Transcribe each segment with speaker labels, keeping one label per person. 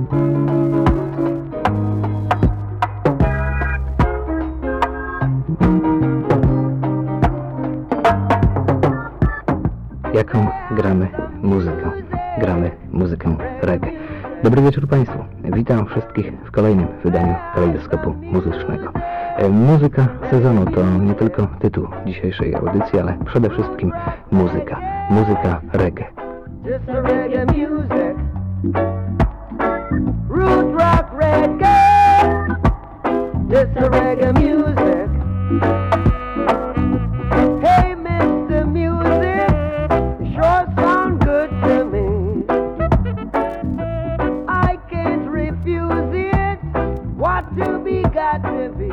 Speaker 1: Jaką gramy muzykę? Gramy muzykę reggae. Dobry wieczór Państwu. Witam wszystkich w kolejnym wydaniu Kalejdoskopu Muzycznego. Muzyka sezonu to nie tylko tytuł dzisiejszej audycji, ale przede wszystkim muzyka. Muzyka reggae.
Speaker 2: Just the reggae music, root rock reggae. Just the reggae music. Hey, Mr. Music, you sure sound good to me. I can't refuse it. What to be got to be.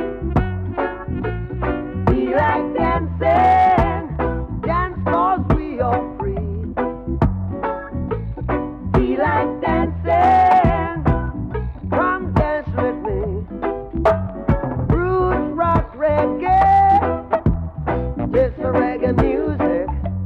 Speaker 2: Be like dancing, dance 'cause we are free. Be like dancing, come dance with me. Roots rock reggae, just the reggae music.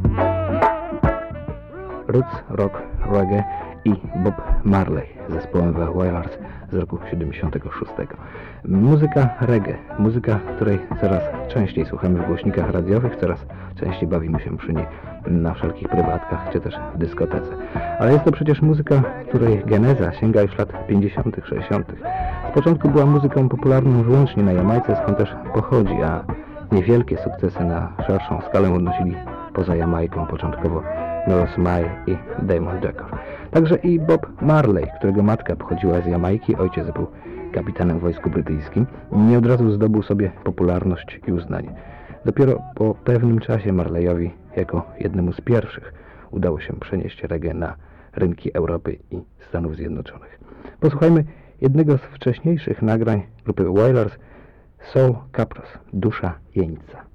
Speaker 1: Roots rock reggae i Bob Marley z zespołem The Wailers z roku 76. Muzyka reggae, muzyka, której coraz częściej słuchamy w głośnikach radiowych, coraz częściej bawimy się przy niej na wszelkich prywatkach, czy też w dyskotece. Ale jest to przecież muzyka, której geneza sięga już lat 50., 60. Z początku była muzyką popularną wyłącznie na Jamajce, skąd też pochodzi, a niewielkie sukcesy na szerszą skalę odnosili poza Jamajką, początkowo Norris May i Damon Decker. Także i Bob Marley, którego matka pochodziła z Jamajki, ojciec był kapitanem w wojsku brytyjskim, nie od razu zdobył sobie popularność i uznanie. Dopiero po pewnym czasie Marleyowi, jako jednemu z pierwszych, udało się przenieść reggae na rynki Europy i Stanów Zjednoczonych. Posłuchajmy jednego z wcześniejszych nagrań grupy Wailers, Soul Capros, Dusza Jeńca.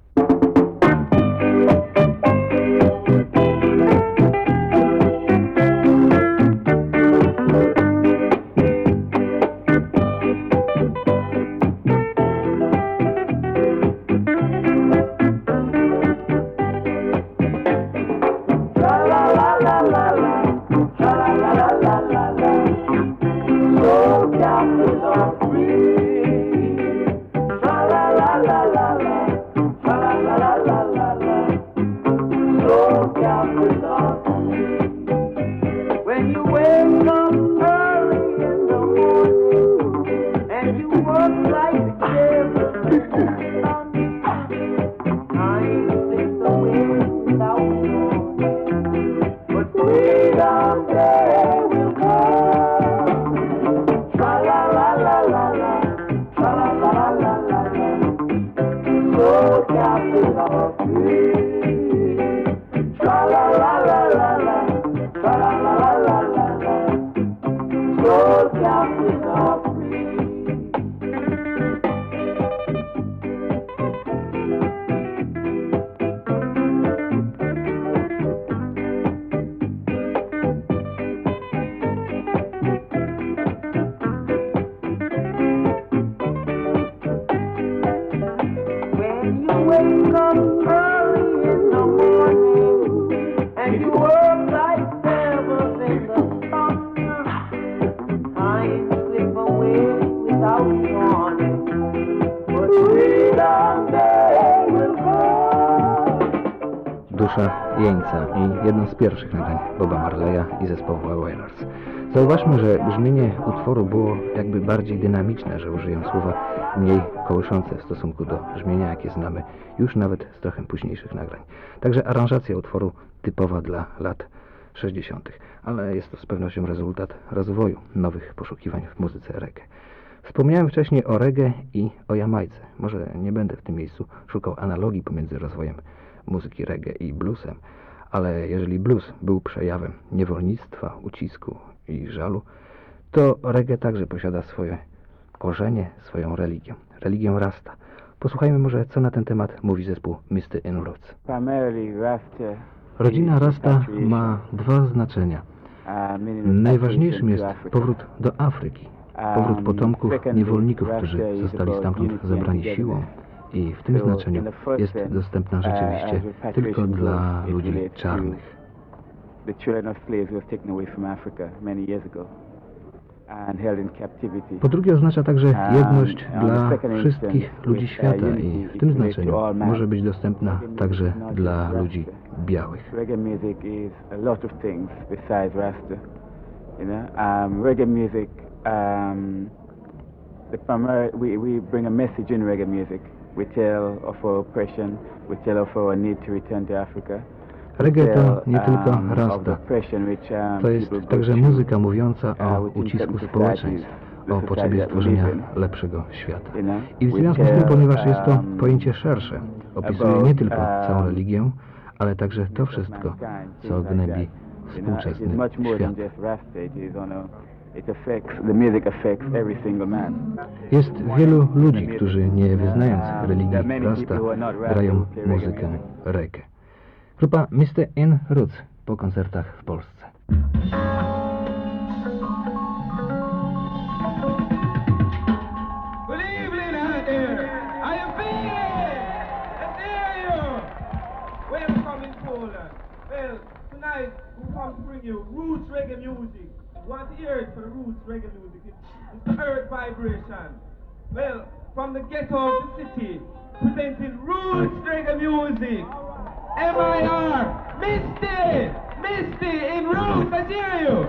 Speaker 1: Dusza Jeńca i jedno z pierwszych nagrań Boba Marleya i zespołu Wailers. Zauważmy, że brzmienie utworu było jakby bardziej dynamiczne, że użyję słowa mniej kołyszące w stosunku do brzmienia, jakie znamy już nawet z trochę późniejszych nagrań. Także aranżacja utworu typowa dla lat 60., ale jest to z pewnością rezultat rozwoju nowych poszukiwań w muzyce reggae. Wspomniałem wcześniej o reggae i o Jamajce. Może nie będę w tym miejscu szukał analogii pomiędzy rozwojem muzyki reggae i bluesem, ale jeżeli blues był przejawem niewolnictwa, ucisku i żalu, to reggae także posiada swoje korzenie, swoją religię. Religię Rasta. Posłuchajmy może, co na ten temat mówi zespół Mr. In Roots. Rodzina Rasta ma dwa znaczenia. Najważniejszym jest powrót do Afryki, powrót potomków niewolników, którzy zostali stamtąd zabrani siłą i w tym znaczeniu jest dostępna rzeczywiście tylko dla ludzi czarnych.
Speaker 3: and held in captivity.
Speaker 1: Po drugie oznacza także jedność
Speaker 3: On the
Speaker 1: dla
Speaker 3: second
Speaker 1: wszystkich
Speaker 3: instance,
Speaker 1: ludzi
Speaker 3: with,
Speaker 1: świata
Speaker 3: unity
Speaker 1: i w tym
Speaker 3: equates to
Speaker 1: znaczeniu
Speaker 3: all man.
Speaker 1: może być dostępna
Speaker 3: Reggae music
Speaker 1: także
Speaker 3: is not
Speaker 1: dla
Speaker 3: just
Speaker 1: ludzi
Speaker 3: Rasta.
Speaker 1: białych.
Speaker 3: Reggae music is a lot of things besides Rasta. You know, reggae music, we bring a message in reggae music. We tell of our oppression, we tell of our need to return to Africa.
Speaker 1: Reggae to nie tylko
Speaker 3: Of the
Speaker 1: Rasta.
Speaker 3: oppression which,
Speaker 1: To jest
Speaker 3: people go
Speaker 1: także
Speaker 3: through,
Speaker 1: muzyka mówiąca o
Speaker 3: within
Speaker 1: ucisku
Speaker 3: certain
Speaker 1: społeczeństw,
Speaker 3: societies,
Speaker 1: o
Speaker 3: the
Speaker 1: potrzebie
Speaker 3: society that we
Speaker 1: stworzenia
Speaker 3: live in.
Speaker 1: lepszego świata.
Speaker 3: You know,
Speaker 1: I w
Speaker 3: we
Speaker 1: związku z tym,
Speaker 3: tell,
Speaker 1: ponieważ jest to pojęcie szersze, opisuje
Speaker 3: about,
Speaker 1: nie tylko całą religię, ale także to wszystko, co gnębi współczesny
Speaker 3: It is much more than
Speaker 1: świat.
Speaker 3: just Rasta. It affects, the music affects every single man.
Speaker 1: Jest wielu ludzi, którzy nie wyznając religii Rasta, grają muzykę reggae. Grupa Mr. In Roots po koncertach w Polsce.
Speaker 4: Good evening out there. How you feeling? Let's hear you. Welcome in Poland. Well, tonight we come to bring you roots reggae music. You want to hear it for the roots reggae music. It's the earth vibration. Well, from the ghetto of the city, presenting roots reggae music. MIR, Misty in roots. Let's hear you.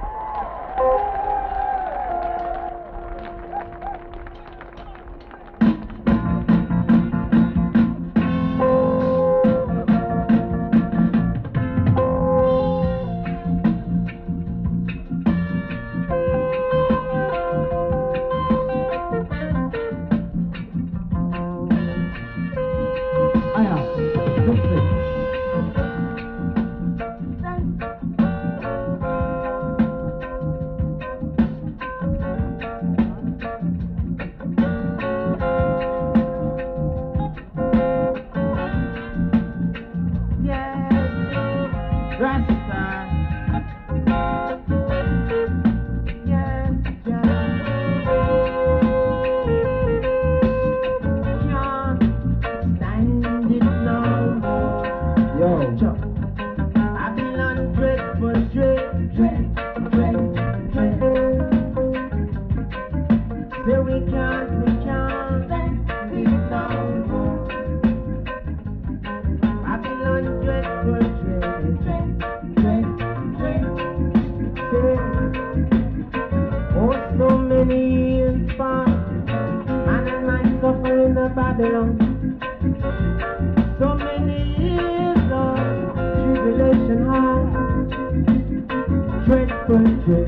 Speaker 4: So many years of tribulation high, dreadful,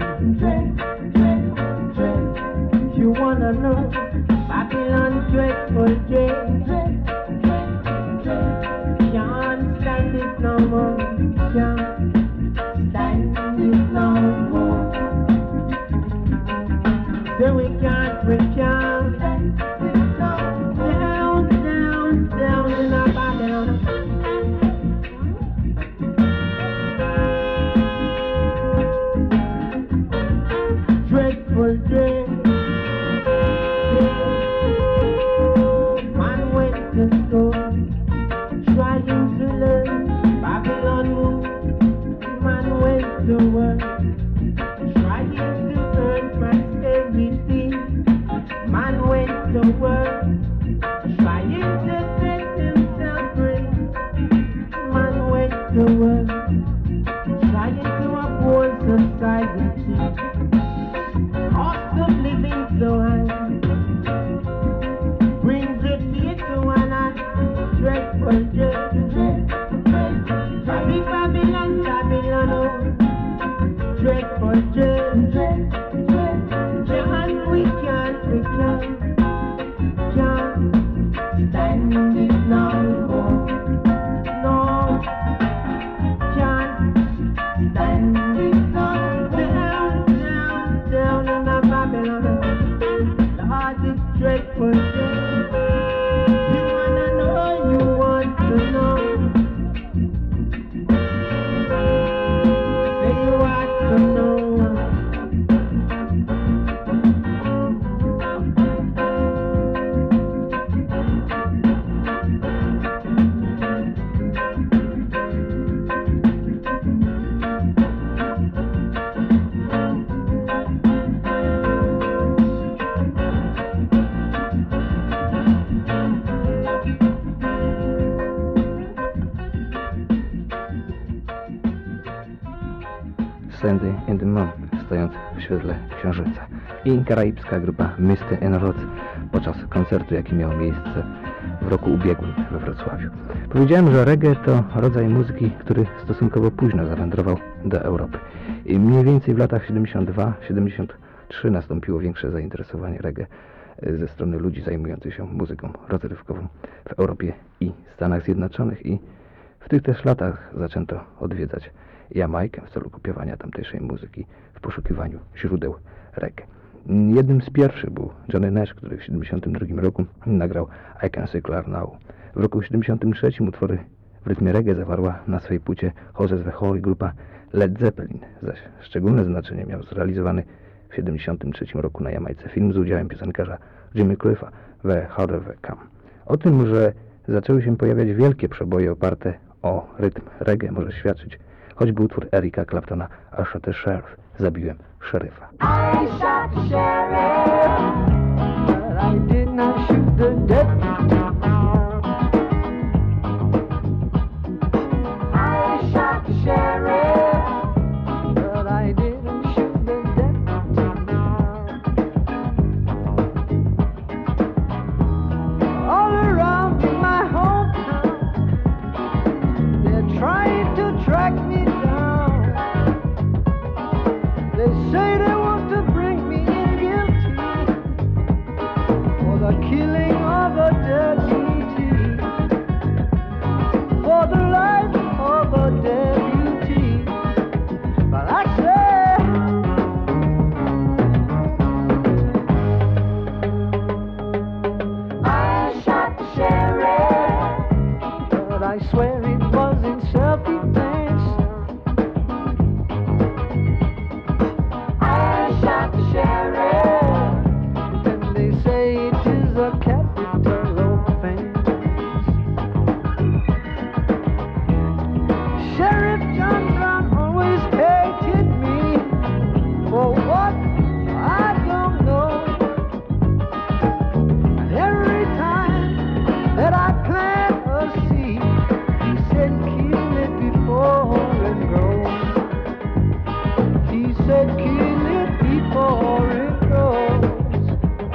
Speaker 4: dread. You wanna know Babylon dreadful, dread. Can't stand it no more, can't stand it no more. So we can't down in our Babylon. Dreadful dread. Man went to school, trying to learn Babylon moves. Man went to work, trying to earn prosperity. Man went to work, trying to set himself free. Man went to work, trying to uphold society. Cost of living so high brings a fear to one eye. Dreadful dread. Babylon, Babylon, oh. Dreadful dread. And we can't stand it no more. No, can't stand it no more. Down in the Babylon. The heart is dreadful. You wanna know, you want to know. Say you want to know.
Speaker 1: in the Moon, stojąc w świetle księżyca. I karaibska grupa Misty and Roots podczas koncertu, jaki miał miejsce w roku ubiegłym we Wrocławiu. Powiedziałem, że reggae to rodzaj muzyki, który stosunkowo późno zawędrował do Europy. I mniej więcej w latach 72-73 nastąpiło większe zainteresowanie reggae ze strony ludzi zajmujących się muzyką rozrywkową w Europie i Stanach Zjednoczonych, i w tych też latach zaczęto odwiedzać Jamajkę w celu kopiowania tamtejszej muzyki w poszukiwaniu źródeł reggae. Jednym z pierwszych był Johnny Nash, który w 1972 roku nagrał I Can See Clear Now. W roku 1973 utwory w rytmie reggae zawarła na swojej płycie Horses the Holy grupa Led Zeppelin, zaś szczególne znaczenie miał zrealizowany w 1973 roku na Jamajce film z udziałem piosenkarza Jimmy Cliffa, The Harder They Come. O tym, że zaczęły się pojawiać wielkie przeboje oparte o rytm reggae, może świadczyć choćby utwór Erika Claptona I Shot the Sheriff, zabiłem szeryfa.
Speaker 2: I shot the sheriff, but I did not shoot the deputy. I shot the sheriff, but I didn't shoot the deputy. All around in my hometown, they're trying to track me down. They say they want to bring me in guilty for the killing of a deputy, for the life of a deputy. But I say, I shot the sheriff, but I swear it was in self-defense. I shot the sheriff, and they say it is a capital offense. Sheriff John Brown always hated me for what I don't know. And every time that I plant a seed, he said kill it before it grows. He said kill it before it grows.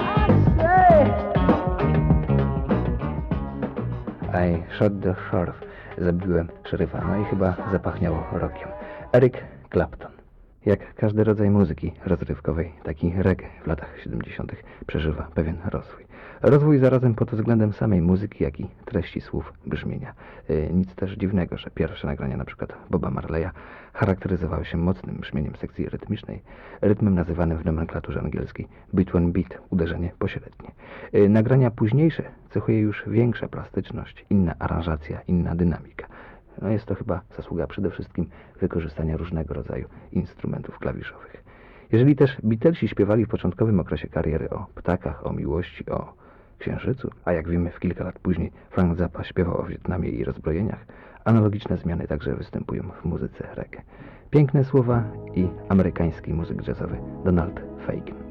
Speaker 2: I
Speaker 1: I Shot the Sheriff, zabiłem szeryfa. No i chyba zapachniało rokiem. Eric Clapton. Jak każdy rodzaj muzyki rozrywkowej, taki reggae w latach 70. przeżywa pewien rozwój. Rozwój zarazem pod względem samej muzyki, jak i treści słów, brzmienia. Nic też dziwnego, że pierwsze nagrania np. Boba Marleya charakteryzowały się mocnym brzmieniem sekcji rytmicznej, rytmem nazywanym w nomenklaturze angielskiej beat on beat, uderzenie pośrednie. Nagrania późniejsze cechuje już większa plastyczność, inna aranżacja, inna dynamika. No jest to chyba zasługa przede wszystkim wykorzystania różnego rodzaju instrumentów klawiszowych. Jeżeli też Beatlesi śpiewali w początkowym okresie kariery o ptakach, o miłości, o księżycu, a jak wiemy w kilka lat później Frank Zappa śpiewał o Wietnamie i rozbrojeniach, analogiczne zmiany także występują w muzyce reggae. Piękne słowa i amerykański muzyk jazzowy Donald Fagen.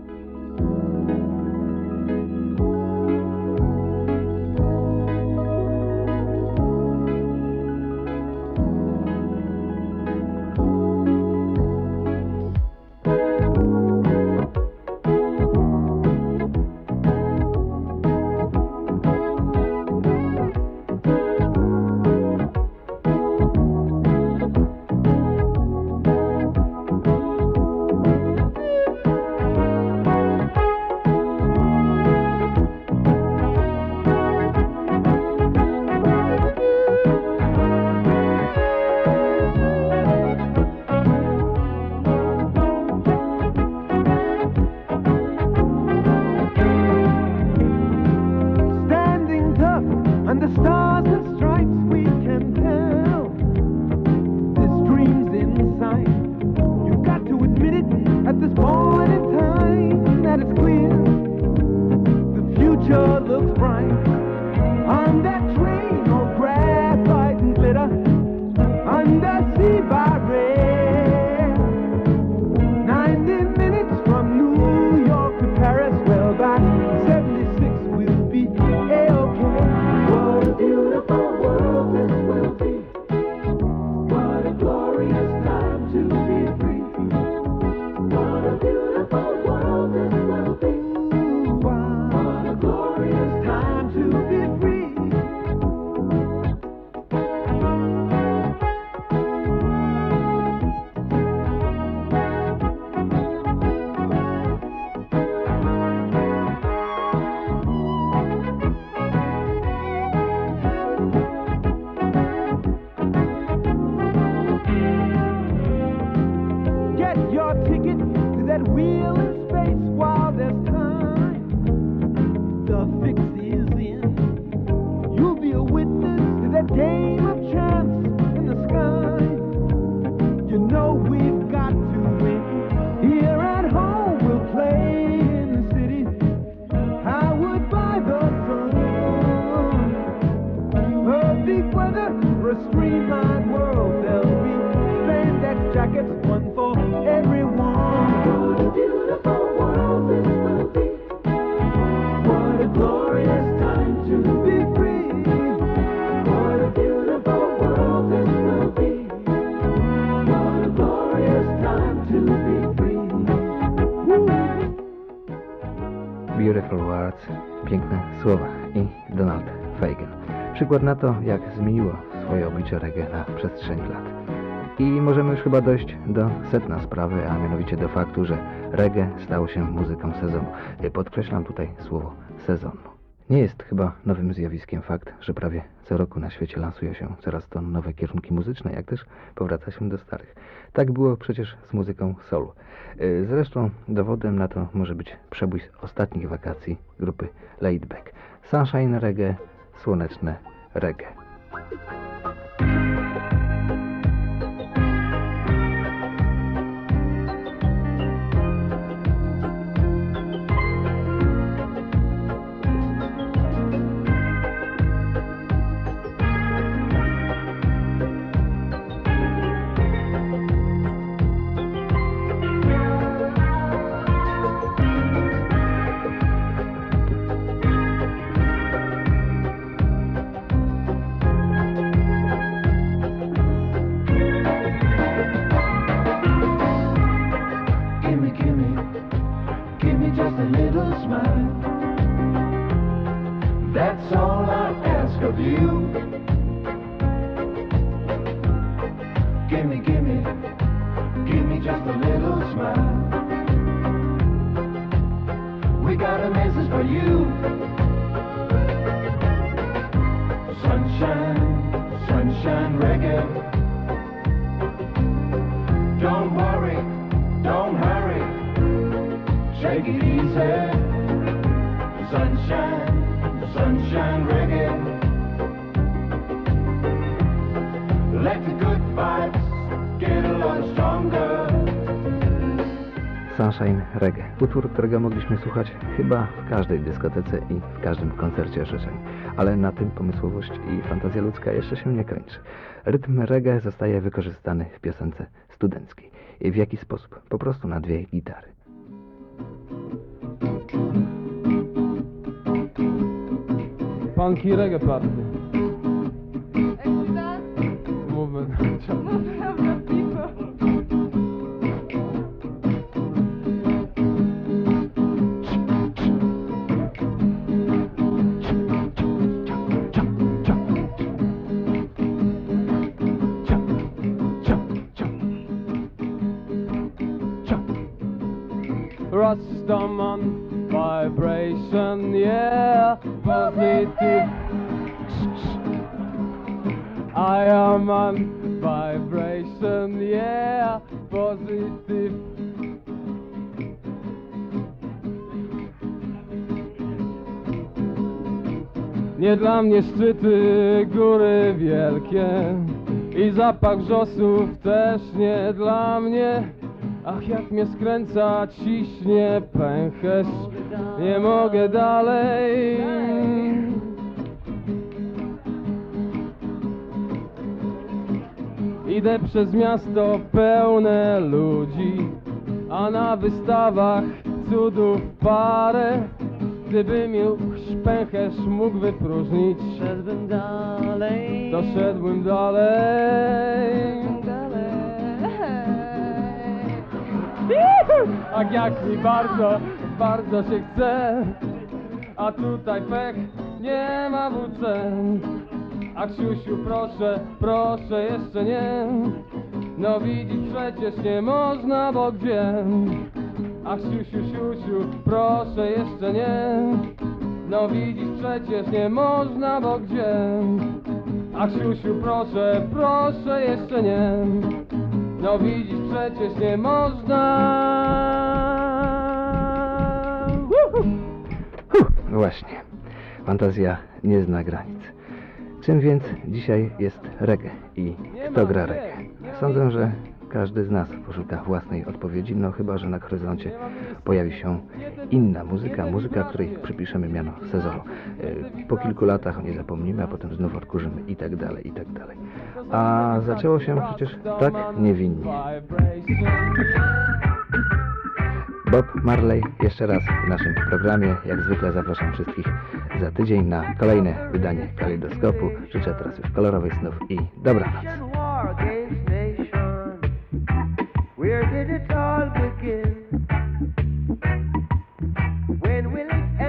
Speaker 1: Beautiful Words, piękne słowa i Donald Fagen. Przykład na to, jak zmieniło swoje oblicze reggae na przestrzeni lat. I możemy już chyba dojść do sedna sprawy, a mianowicie do faktu, że reggae stało się muzyką sezonu. Podkreślam tutaj słowo sezonu. Nie jest chyba nowym zjawiskiem fakt, że prawie co roku na świecie lansuje się coraz to nowe kierunki muzyczne, jak też powraca się do starych. Tak było przecież z muzyką soul. Zresztą dowodem na to może być przebój z ostatnich wakacji grupy Laid Back. Sunshine reggae, słoneczne reggae.
Speaker 2: Give me just a little smile. That's all I ask of you. Give me just a little smile. We got a message for you. Sunshine, sunshine reggae. Don't worry, don't hurry. Take it easy. Sunshine, sunshine reggae. Let the good vibes get a lot stronger.
Speaker 1: Sunshine reggae. Utwór, którego mogliśmy słuchać chyba w każdej dyskotece i w każdym koncercie życzeń. Ale na tym pomysłowość i fantazja ludzka jeszcze się nie kończy. Rytm reggae zostaje wykorzystany w piosence studenckiej. I w jaki sposób? Po prostu na dwie gitary.
Speaker 5: Funky reggae party. Movement. Rastaman vibration, yeah, positive. I am on vibration, yeah, positive. Nie dla mnie szczyty, góry wielkie i zapach wrzosów też nie dla mnie. Ach, jak mnie skręca, ciśnie pęcherz, nie mogę dalej. Idę przez miasto pełne ludzi, a na wystawach cudów parę. Gdybym już pęcherz mógł wypróżnić, szedłbym dalej, doszedłbym dalej. Ach, jak mi bardzo, bardzo się chce, a tutaj pech nie ma WC. Ach, siusiu, proszę, proszę, jeszcze nie. No widzisz, przecież nie można, bo gdzie? Ach, siusiu, siusiu, proszę, jeszcze nie. No widzisz, przecież nie można, bo gdzie? Ach, siusiu, proszę, proszę, jeszcze nie. No widzisz, przecież nie można.
Speaker 1: Właśnie. Fantazja nie zna granic. Czym więc dzisiaj jest reggae i kto gra reggae? Sądzę, że każdy z nas poszuka własnej odpowiedzi, no chyba że na horyzoncie pojawi się inna muzyka, muzyka, której przypiszemy miano sezonu. Po kilku latach o niej zapomnimy, a potem znów odkurzymy i tak dalej, i tak dalej. A zaczęło się przecież tak niewinnie. Bob Marley jeszcze raz w naszym programie. Jak zwykle zapraszam wszystkich za tydzień na kolejne wydanie Kalejdoskopu. Życzę teraz już kolorowych snów i dobranoc.
Speaker 2: Where did it all begin? When will it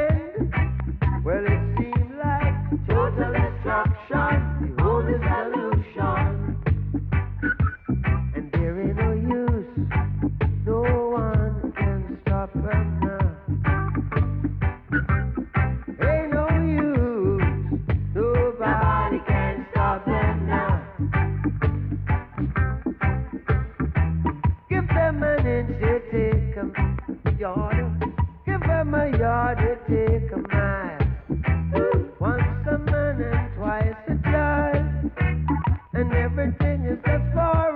Speaker 2: yard. Give them a yard, they take a mile. Once a man and twice a child. And everything is just for